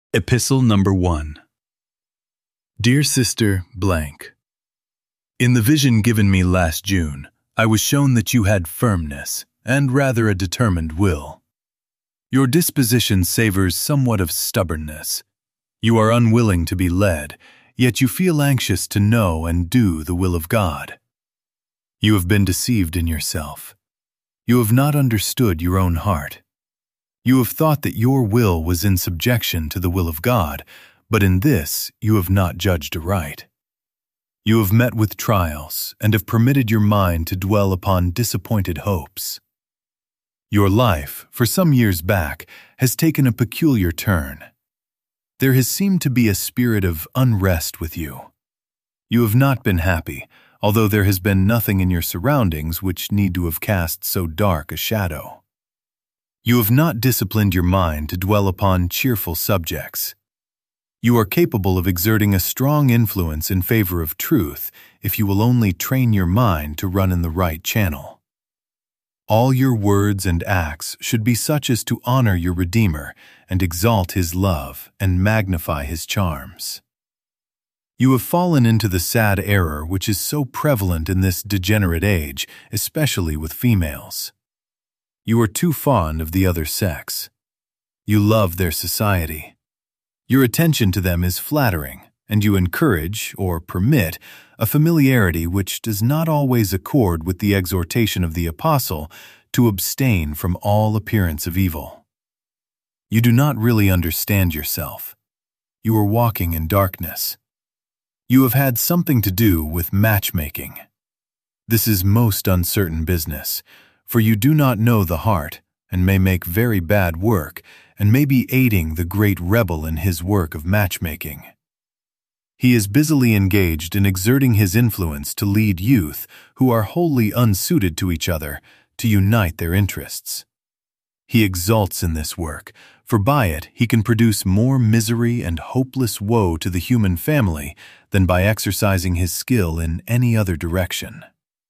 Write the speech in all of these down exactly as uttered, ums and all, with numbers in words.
Epistle number one. Dear Sister blank, in the vision given me last June, I was shown that you had firmness, and rather a determined will. Your disposition savors somewhat of stubbornness. You are unwilling to be led, yet you feel anxious to know and do the will of God. You have been deceived in yourself. You have not understood your own heart. You have thought that your will was in subjection to the will of God, but in this you have not judged aright. You have met with trials and have permitted your mind to dwell upon disappointed hopes. Your life, for some years back, has taken a peculiar turn. There has seemed to be a spirit of unrest with you. You have not been happy, although there has been nothing in your surroundings which need to have cast so dark a shadow. You have not disciplined your mind to dwell upon cheerful subjects. You are capable of exerting a strong influence in favor of truth if you will only train your mind to run in the right channel. All your words and acts should be such as to honor your Redeemer and exalt His love and magnify His charms. You have fallen into the sad error which is so prevalent in this degenerate age, especially with females. You are too fond of the other sex. You love their society. Your attention to them is flattering, and you encourage, or permit, a familiarity which does not always accord with the exhortation of the Apostle to abstain from all appearance of evil. You do not really understand yourself. You are walking in darkness. You have had something to do with matchmaking. This is most uncertain business, for you do not know the heart, and may make very bad work, and may be aiding the great rebel in his work of matchmaking. He is busily engaged in exerting his influence to lead youth, who are wholly unsuited to each other, to unite their interests. He exults in this work, for by it he can produce more misery and hopeless woe to the human family than by exercising his skill in any other direction.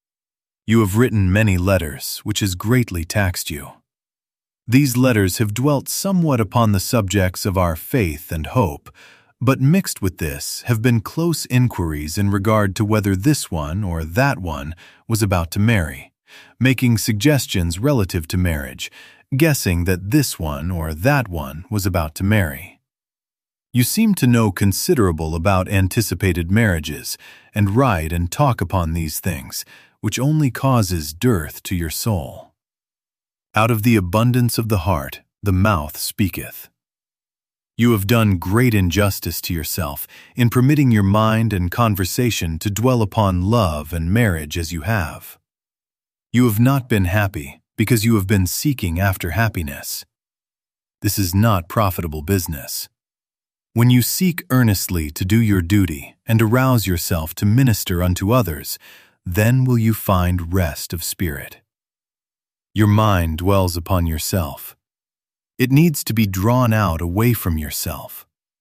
You have written many letters, which has greatly taxed you. These letters have dwelt somewhat upon the subjects of our faith and hope, but mixed with this have been close inquiries in regard to whether this one or that one was about to marry, making suggestions relative to marriage, guessing that this one or that one was about to marry. You seem to know considerable about anticipated marriages, and write and talk upon these things, which only causes dearth to your soul. Out of the abundance of the heart, the mouth speaketh. You have done great injustice to yourself in permitting your mind and conversation to dwell upon love and marriage as you have. You have not been happy because you have been seeking after happiness. This is not profitable business. When you seek earnestly to do your duty and arouse yourself to minister unto others, then will you find rest of spirit. Your mind dwells upon yourself. It needs to be drawn out away from yourself.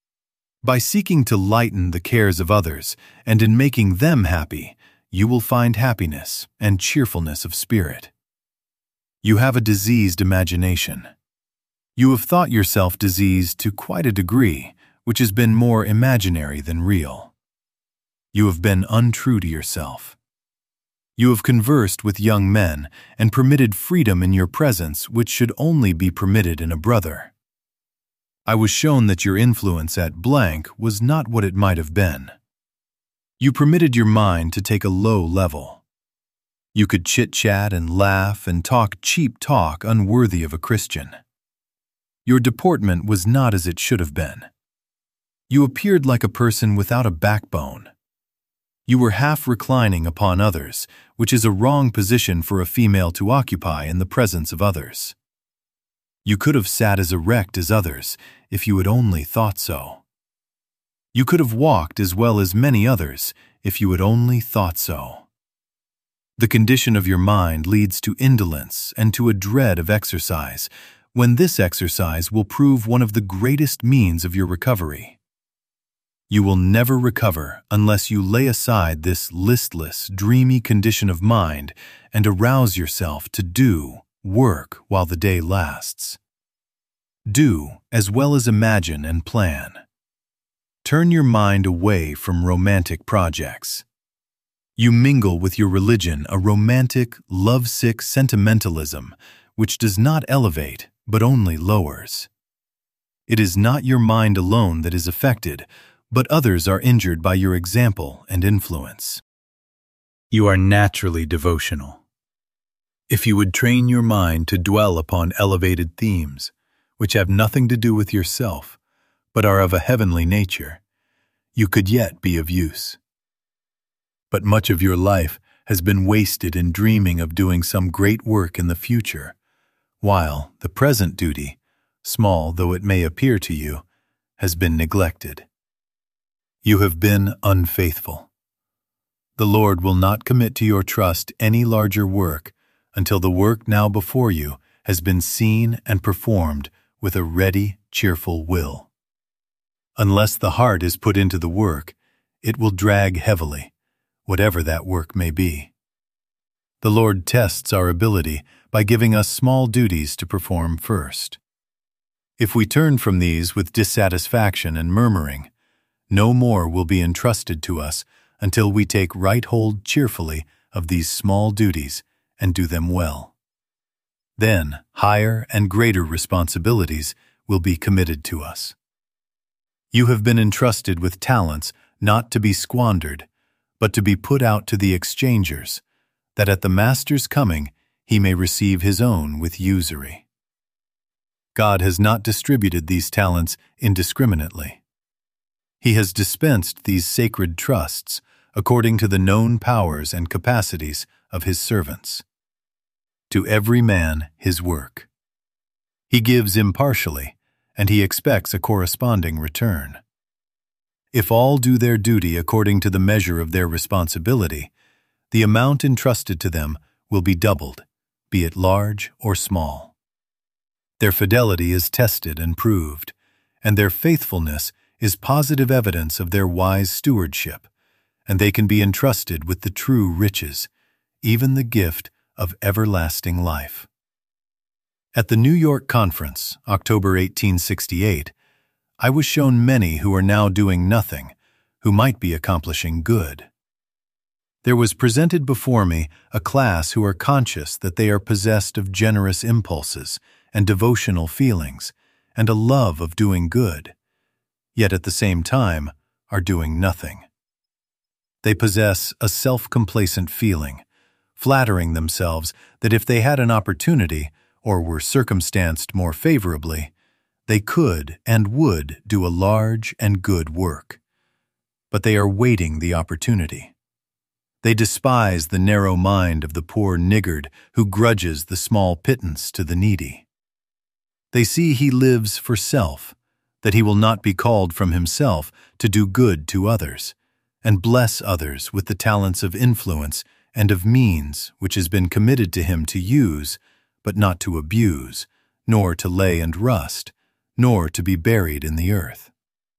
By seeking to lighten the cares of others and in making them happy, you will find happiness and cheerfulness of spirit. You have a diseased imagination. You have thought yourself diseased to quite a degree, which has been more imaginary than real. You have been untrue to yourself. You have conversed with young men and permitted freedom in your presence which should only be permitted in a brother. I was shown that your influence at blank was not what it might have been. You permitted your mind to take a low level. You could chit-chat and laugh and talk cheap talk unworthy of a Christian. Your deportment was not as it should have been. You appeared like a person without a backbone. You were half reclining upon others, which is a wrong position for a female to occupy in the presence of others. You could have sat as erect as others, if you had only thought so. You could have walked as well as many others, if you had only thought so. The condition of your mind leads to indolence and to a dread of exercise, when this exercise will prove one of the greatest means of your recovery. You will never recover unless you lay aside this listless, dreamy condition of mind and arouse yourself to do, work while the day lasts. Do as well as imagine and plan. Turn your mind away from romantic projects. You mingle with your religion a romantic, lovesick sentimentalism which does not elevate but only lowers. It is not your mind alone that is affected, but others are injured by your example and influence. You are naturally devotional. If you would train your mind to dwell upon elevated themes, which have nothing to do with yourself, but are of a heavenly nature, you could yet be of use. But much of your life has been wasted in dreaming of doing some great work in the future, while the present duty, small though it may appear to you, has been neglected. You have been unfaithful. The Lord will not commit to your trust any larger work until the work now before you has been seen and performed with a ready, cheerful will. Unless the heart is put into the work, it will drag heavily, whatever that work may be. The Lord tests our ability by giving us small duties to perform first. If we turn from these with dissatisfaction and murmuring, no more will be entrusted to us until we take right hold cheerfully of these small duties and do them well. Then higher and greater responsibilities will be committed to us. You have been entrusted with talents not to be squandered, but to be put out to the exchangers, that at the Master's coming he may receive his own with usury. God has not distributed these talents indiscriminately. He has dispensed these sacred trusts according to the known powers and capacities of his servants. To every man his work. He gives impartially, and he expects a corresponding return. If all do their duty according to the measure of their responsibility, the amount entrusted to them will be doubled, be it large or small. Their fidelity is tested and proved, and their faithfulness is positive evidence of their wise stewardship, and they can be entrusted with the true riches, even the gift of everlasting life. At the New York Conference, October eighteen sixty-eight, I was shown many who are now doing nothing, who might be accomplishing good. There was presented before me a class who are conscious that they are possessed of generous impulses and devotional feelings and a love of doing good, yet at the same time are doing nothing. They possess a self-complacent feeling, flattering themselves that if they had an opportunity or were circumstanced more favorably, they could and would do a large and good work. But they are waiting the opportunity. They despise the narrow mind of the poor niggard who grudges the small pittance to the needy. They see he lives for self, that he will not be called from himself to do good to others, and bless others with the talents of influence and of means which has been committed to him to use, but not to abuse, nor to lay and rust, nor to be buried in the earth.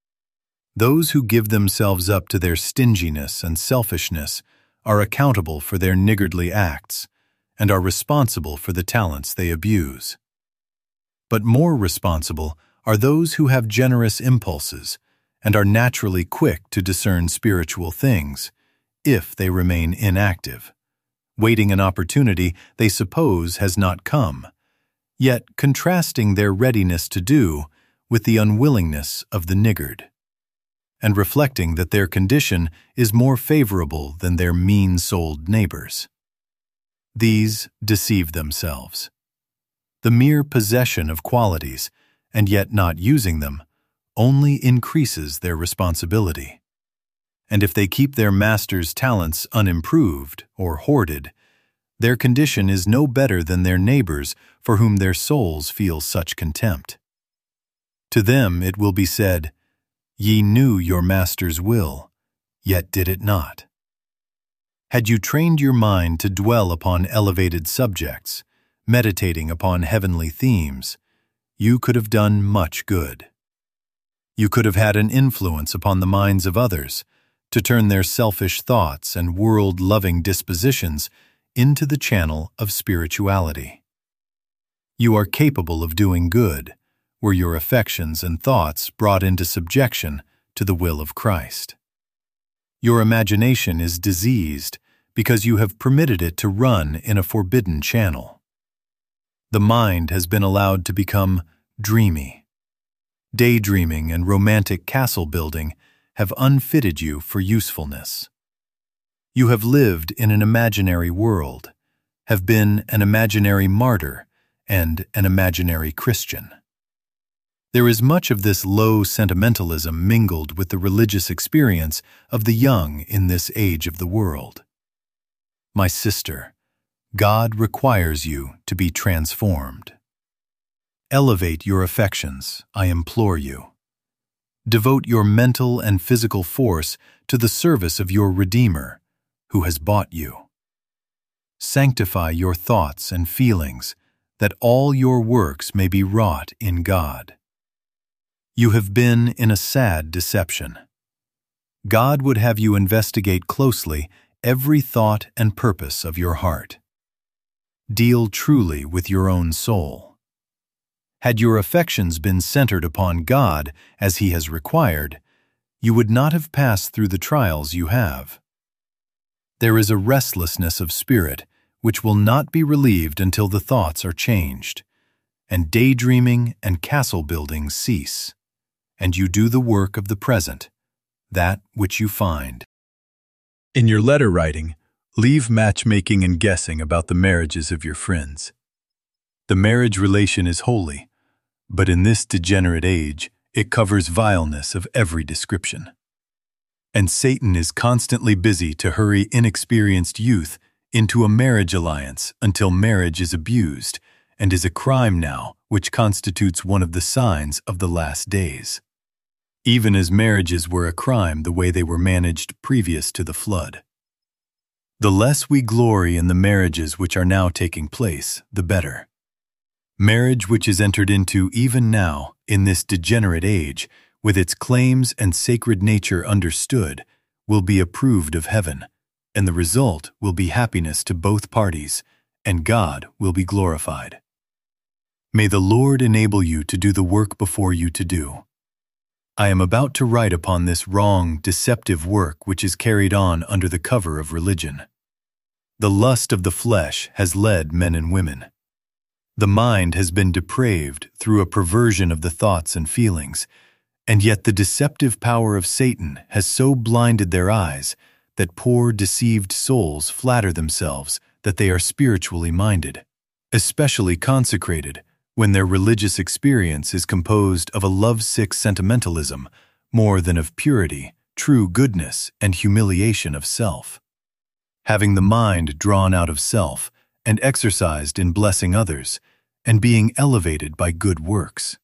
Those who give themselves up to their stinginess and selfishness are accountable for their niggardly acts, and are responsible for the talents they abuse. But more responsible are those who have generous impulses, and are naturally quick to discern spiritual things, if they remain inactive, waiting an opportunity they suppose has not come, yet contrasting their readiness to do with the unwillingness of the niggard, and reflecting that their condition is more favorable than their mean-souled neighbors. These deceive themselves. The mere possession of qualities, and yet not using them, only increases their responsibility. And if they keep their master's talents unimproved or hoarded, their condition is no better than their neighbors for whom their souls feel such contempt. To them it will be said, "Ye knew your master's will, yet did it not." Had you trained your mind to dwell upon elevated subjects, meditating upon heavenly themes, you could have done much good. You could have had an influence upon the minds of others, to turn their selfish thoughts and world-loving dispositions into the channel of spirituality. You are capable of doing good, were your affections and thoughts brought into subjection to the will of Christ. Your imagination is diseased because you have permitted it to run in a forbidden channel. The mind has been allowed to become dreamy. Daydreaming and romantic castle building have unfitted you for usefulness. You have lived in an imaginary world, have been an imaginary martyr and an imaginary Christian. There is much of this low sentimentalism mingled with the religious experience of the young in this age of the world. My sister, God requires you to be transformed. Elevate your affections, I implore you. Devote your mental and physical force to the service of your Redeemer, who has bought you. Sanctify your thoughts and feelings, that all your works may be wrought in God. You have been in a sad deception. God would have you investigate closely every thought and purpose of your heart. Deal truly with your own soul. Had your affections been centered upon God as He has required, you would not have passed through the trials you have. There is a restlessness of spirit which will not be relieved until the thoughts are changed, and daydreaming and castle building cease, and you do the work of the present, that which you find. In your letter writing, leave matchmaking and guessing about the marriages of your friends. The marriage relation is holy, but in this degenerate age, it covers vileness of every description. And Satan is constantly busy to hurry inexperienced youth into a marriage alliance until marriage is abused and is a crime now which constitutes one of the signs of the last days. Even as marriages were a crime the way they were managed previous to the flood. The less we glory in the marriages which are now taking place, the better. Marriage which is entered into even now, in this degenerate age, with its claims and sacred nature understood, will be approved of heaven, and the result will be happiness to both parties, and God will be glorified. May the Lord enable you to do the work before you to do. I am about to write upon this wrong, deceptive work which is carried on under the cover of religion. The lust of the flesh has led men and women. The mind has been depraved through a perversion of the thoughts and feelings, and yet the deceptive power of Satan has so blinded their eyes that poor deceived souls flatter themselves that they are spiritually minded, especially consecrated, when their religious experience is composed of a lovesick sentimentalism more than of purity, true goodness, and humiliation of self. Having the mind drawn out of self and exercised in blessing others, and being elevated by good works.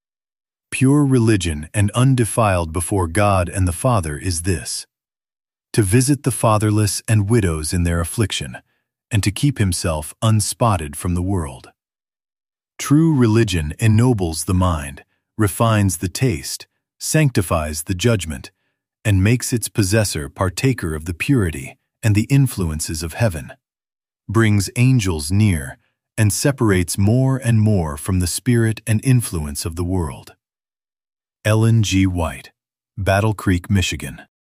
Pure religion and undefiled before God and the Father is this: to visit the fatherless and widows in their affliction, and to keep himself unspotted from the world. True religion ennobles the mind, refines the taste, sanctifies the judgment, and makes its possessor partaker of the purity and the influences of heaven, brings angels near, and separates more and more from the spirit and influence of the world. Ellen G. White, Battle Creek, Michigan.